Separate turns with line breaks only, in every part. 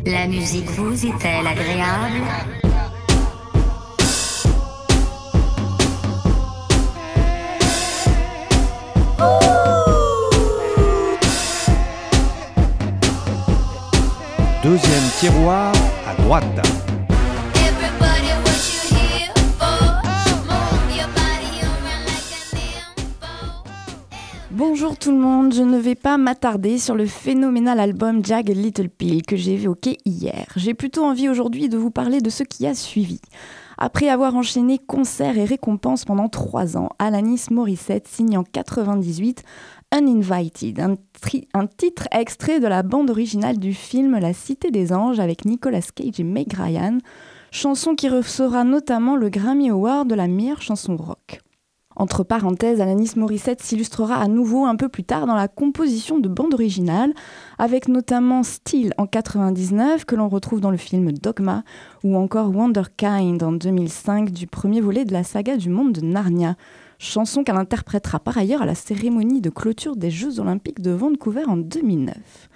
La musique vous est-elle agréable ?
Deuxième tiroir à droite.
Bonjour tout le monde, je ne vais pas m'attarder sur le phénoménal album Jagged Little Pill que j'ai évoqué hier. J'ai plutôt envie aujourd'hui de vous parler de ce qui a suivi. Après avoir enchaîné concerts et récompenses pendant 3 ans, Alanis Morissette signe en 1998 Uninvited, un titre extrait de la bande originale du film La Cité des Anges avec Nicolas Cage et Meg Ryan, chanson qui recevra notamment le Grammy Award de la meilleure chanson rock. Entre parenthèses, Alanis Morissette s'illustrera à nouveau un peu plus tard dans la composition de bande originale, avec notamment Still en 1999, que l'on retrouve dans le film Dogma, ou encore Wonderkind en 2005 du premier volet de la saga du monde de Narnia, chanson qu'elle interprétera par ailleurs à la cérémonie de clôture des Jeux Olympiques de Vancouver en 2009.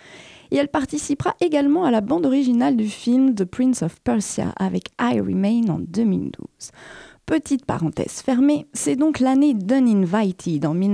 Et elle participera également à la bande originale du film The Prince of Persia avec I Remain en 2012. Petite parenthèse fermée, c'est donc l'année d'Uninvited en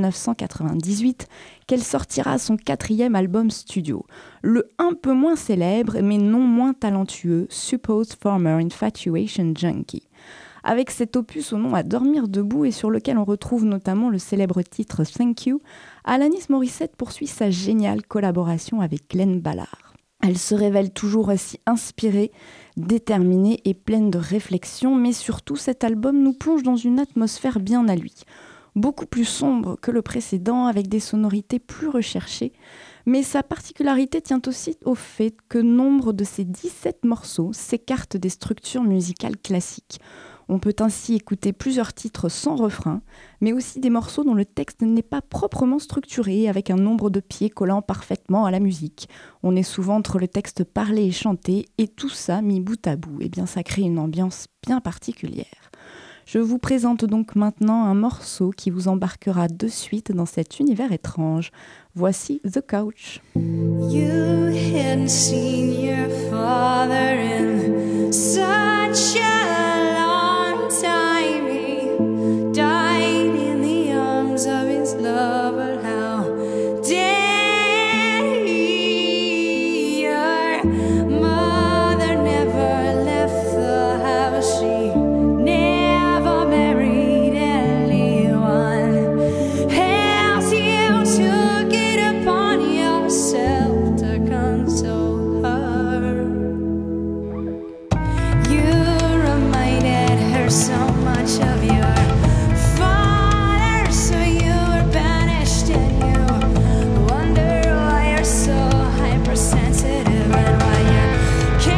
1998 qu'elle sortira son 4e album studio, le un peu moins célèbre mais non moins talentueux Supposed Former Infatuation Junkie. Avec cet opus au nom à dormir debout et sur lequel on retrouve notamment le célèbre titre Thank You, Alanis Morissette poursuit sa géniale collaboration avec Glenn Ballard. Elle se révèle toujours aussi inspirée, déterminée et pleine de réflexion, mais surtout cet album nous plonge dans une atmosphère bien à lui. Beaucoup plus sombre que le précédent, avec des sonorités plus recherchées, mais sa particularité tient aussi au fait que nombre de ses 17 morceaux s'écartent des structures musicales classiques. On peut ainsi écouter plusieurs titres sans refrain, mais aussi des morceaux dont le texte n'est pas proprement structuré, avec un nombre de pieds collant parfaitement à la musique. On est souvent entre le texte parlé et chanté, et tout ça mis bout à bout. Et bien, ça crée une ambiance bien particulière. Je vous présente donc maintenant un morceau qui vous embarquera de suite dans cet univers étrange. Voici The Couch.
You hadn't seen your father in such a long time. He died in the arms of his lover. How dare he? Your mother never left the house. She never married anyone else. You took it upon yourself to console her. You reminded her so much of your father, so you were banished, and you wonder why you're so hypersensitive and why you're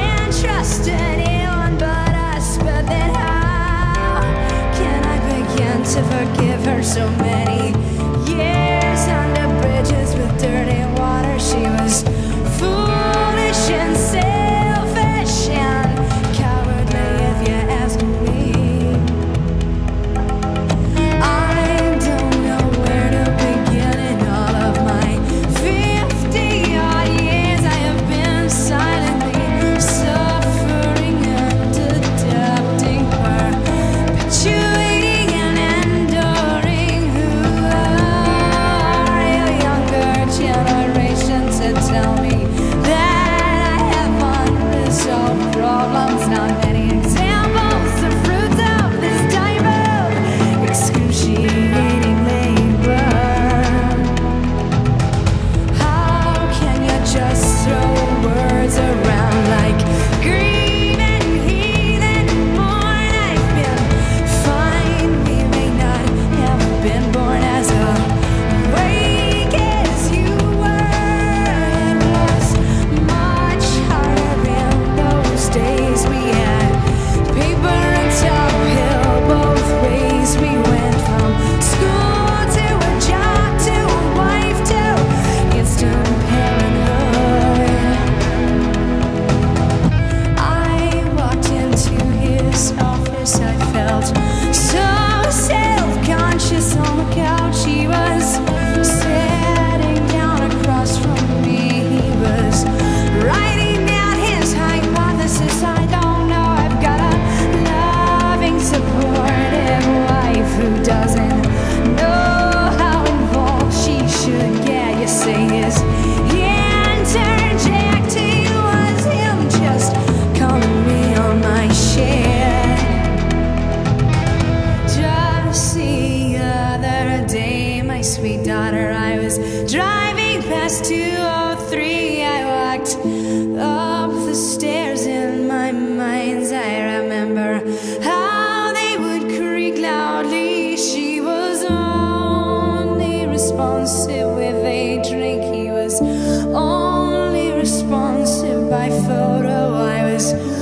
the stairs in my mind. I remember how they would creak loudly. She was only responsive with a drink. He was only responsive by photo. I was